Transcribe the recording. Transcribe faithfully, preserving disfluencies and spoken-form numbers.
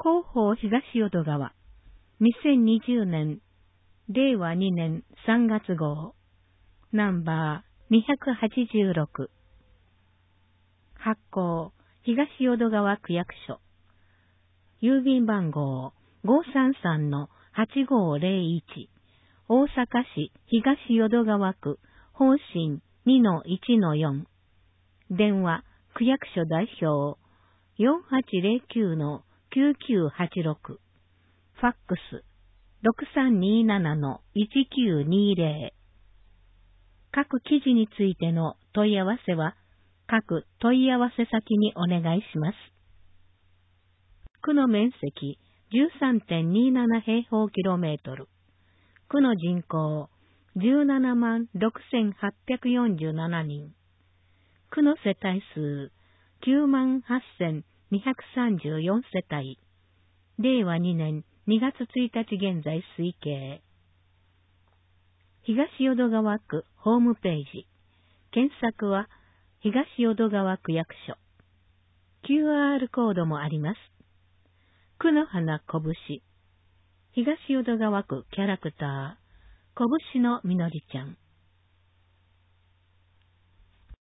広報東淀川、にせんにじゅうねん、れいわにねんさんがつ号、ナンバーにひゃくはちじゅうろく。発行、東淀川区役所。郵便番号 ごーさんさんのはちごーぜろいち。大阪市東淀川区、方針 にのいちのよん。電話、区役所代表、よんはちぜろきゅうのきゅうきゅうはちろく。ファックス、ろくさんにななのいちきゅうにぜろ。各記事についての問い合わせは、各問い合わせ先にお願いします。区の面積 じゅうさんてんになな 平方キロメートル。区の人口 じゅうななまんろくせんはっぴゃくよんじゅうななにん。区の世帯数 きゅうまんはっせんにひゃくさんじゅうよん 世帯。れいわにねんにがつついたち現在推計。東淀川区ホームページ。検索は東淀川区役所。キューアール コードもあります。区の花拳。東淀川区キャラクター。拳のみのりちゃん。